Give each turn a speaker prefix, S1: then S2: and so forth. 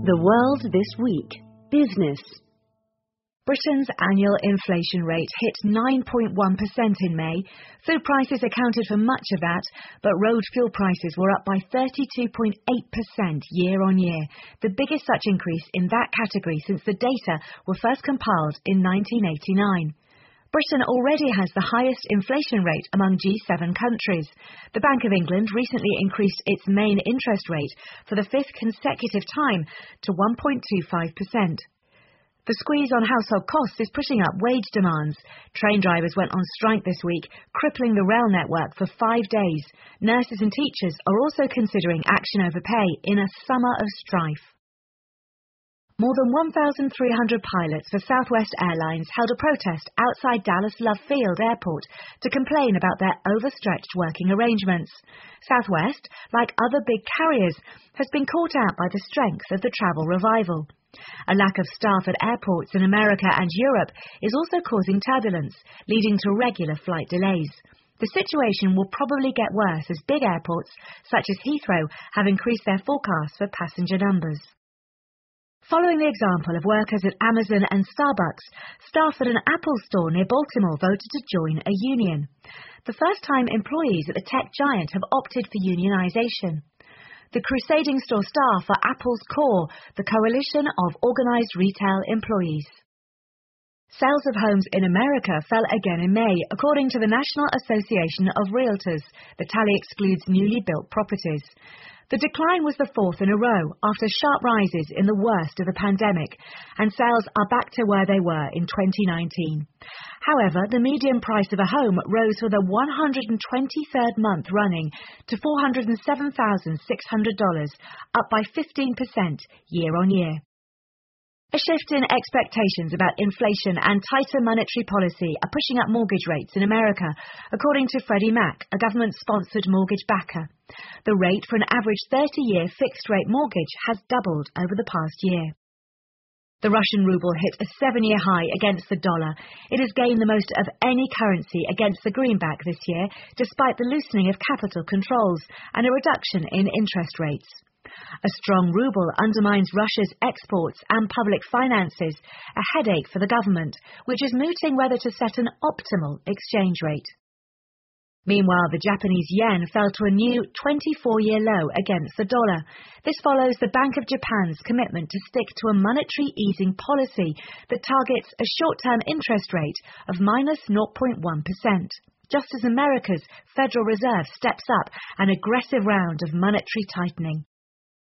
S1: The World This Week. Business. Britain's annual inflation rate hit 9.1% in May. Food prices accounted for much of that, but road fuel prices were up by 32.8% year on year, the biggest such increase in that category since the data were first compiled in 1989. Britain already has the highest inflation rate among G7 countries. The Bank of England recently increased its main interest rate for the fifth consecutive time to 1.25%. The squeeze on household costs is pushing up wage demands. Train drivers went on strike this week, crippling the rail network for 5 days. Nurses and teachers are also considering action over pay in a summer of strife. More than 1,300 pilots for Southwest Airlines held a protest outside Dallas Love Field Airport to complain about their overstretched working arrangements. Southwest, like other big carriers, has been caught out by the strength of the travel revival. A lack of staff at airports in America and Europe is also causing turbulence, leading to regular flight delays. The situation will probably get worse as big airports, such as Heathrow, have increased their forecasts for passenger numbers. Following the example of workers at Amazon and Starbucks, staff at an Apple store near Baltimore voted to join a union. The first time employees at the tech giant have opted for unionization. The crusading store staff are Apple's core, the coalition of organized retail employees. Sales of homes in America fell again in May, according to the National Association of Realtors. The tally excludes newly built properties. The decline was the fourth in a row after sharp rises in the worst of the pandemic, and sales are back to where they were in 2019. However, the median price of a home rose for the 123rd month running to $407,600, up by 15% year on year. A shift in expectations about inflation and tighter monetary policy are pushing up mortgage rates in America, according to Freddie Mac, a government-sponsored mortgage backer. The rate for an average 30-year fixed-rate mortgage has doubled over the past year. The Russian ruble hit a 7-year high against the dollar. It has gained the most of any currency against the greenback this year, despite the loosening of capital controls and a reduction in interest rates. A strong ruble undermines Russia's exports and public finances, a headache for the government, which is mooting whether to set an optimal exchange rate. Meanwhile, the Japanese yen fell to a new 24-year low against the dollar. This follows the Bank of Japan's commitment to stick to a monetary easing policy that targets a short-term interest rate of minus 0.1%. Just as America's Federal Reserve steps up an aggressive round of monetary tightening.